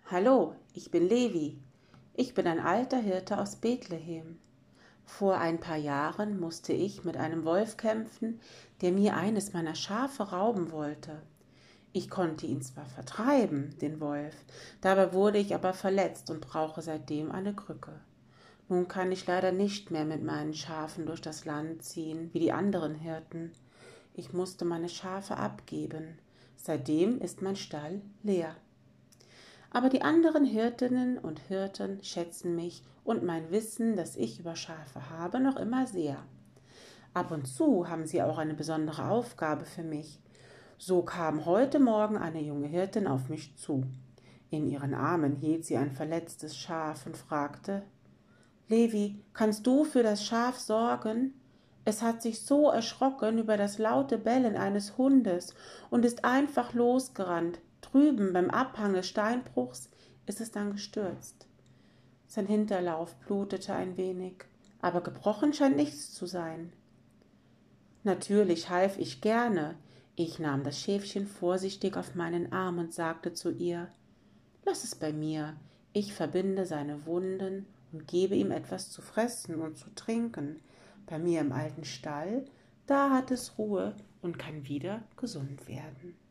Hallo, ich bin Levi. Ich bin ein alter Hirte aus Bethlehem. Vor ein paar Jahren musste ich mit einem Wolf kämpfen, der mir eines meiner Schafe rauben wollte. Ich konnte ihn zwar vertreiben, den Wolf, dabei wurde ich aber verletzt und brauche seitdem eine Krücke. Nun kann ich leider nicht mehr mit meinen Schafen durch das Land ziehen, wie die anderen Hirten. Ich musste meine Schafe abgeben. Seitdem ist mein Stall leer. Aber die anderen Hirtinnen und Hirten schätzen mich und mein Wissen, das ich über Schafe habe, noch immer sehr. Ab und zu haben sie auch eine besondere Aufgabe für mich. So kam heute Morgen eine junge Hirtin auf mich zu. In ihren Armen hielt sie ein verletztes Schaf und fragte: Levi, kannst du für das Schaf sorgen? Es hat sich so erschrocken über das laute Bellen eines Hundes und ist einfach losgerannt. Drüben beim Abhang des Steinbruchs ist es dann gestürzt. Sein Hinterlauf blutete ein wenig, aber gebrochen scheint nichts zu sein. Natürlich half ich gerne. Ich nahm das Schäfchen vorsichtig auf meinen Arm und sagte zu ihr: Lass es bei mir, ich verbinde seine Wunden und gebe ihm etwas zu fressen und zu trinken. Bei mir im alten Stall, da hat es Ruhe und kann wieder gesund werden.